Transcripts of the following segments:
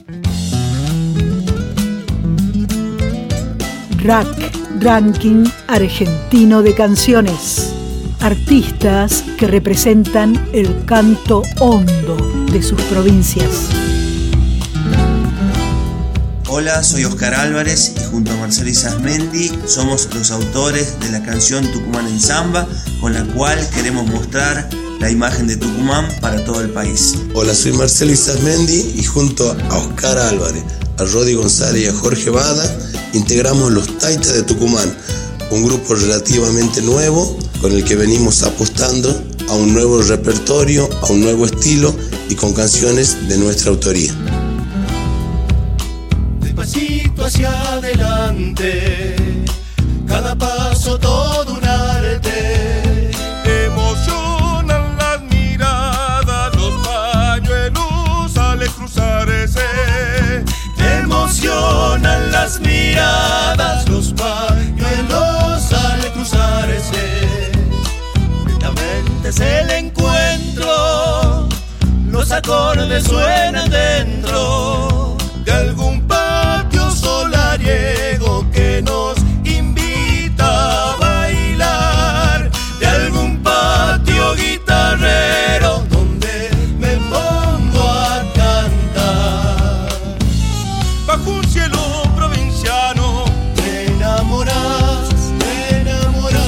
RAC, Ranking Argentino de Canciones. Artistas que representan el canto hondo de sus provincias. Hola, soy Oscar Álvarez y junto a Marcelo Isasmendi somos los autores de la canción Tucumán en Samba, con la cual queremos mostrar la imagen de Tucumán para todo el país. Hola, soy Marcelo Isasmendi y junto a Oscar Álvarez, a Rodi González y a Jorge Bada integramos los Taitas de Tucumán, un grupo relativamente nuevo con el que venimos apostando a un nuevo repertorio, a un nuevo estilo y con canciones de nuestra autoría. Despacito hacia adelante, cada paso todo un arte. Emocionan las miradas, los pañuelos al cruzarse. Emocionan las miradas, los pañuelos al cruzarse. Lentamente es el encuentro, los acordes suenan dentro de algún patio solariego que nos invita a bailar, de algún patio guitarrero donde me pongo a cantar. Bajo un cielo provinciano te enamoras, te enamoras.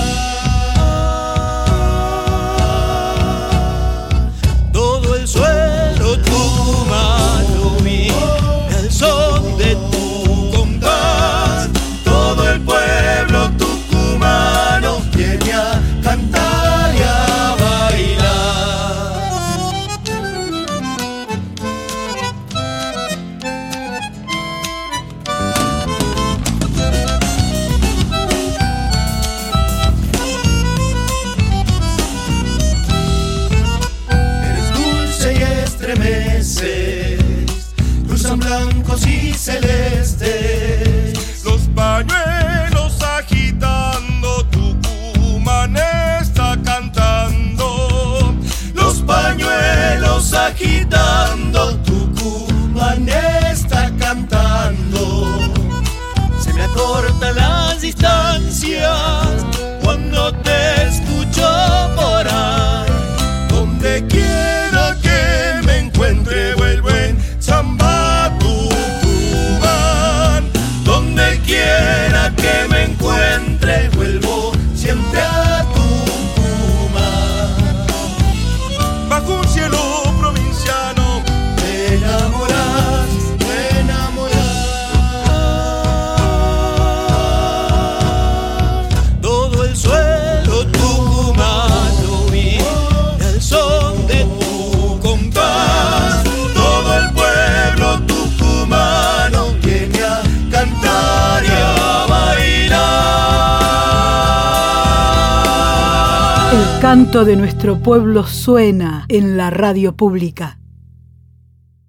Todo el suelo tucumano vi el son de tu compás. Todo el pueblo tucumano viene a cantar y a bailar. Eres dulce y estremeces, cruzan blancos y celestes. los pañuelos agitando, Tucumán está cantando. Los pañuelos agitando, Tucumán está cantando. Se me acortan las distancias cuando te escucho por ahí. Donde quiera que me encuentre vuelvo en samba Tucumán. Donde quiera que me encuentre vuelvo siempre a Tucumán. Bajo un cielo provinciano Te enamoras, te enamoras. Todo el suelo tucumano vi el son de tu compás. Todo el pueblo tucumano viene a cantar y a bailar. El canto de nuestro pueblo suena en la radio pública.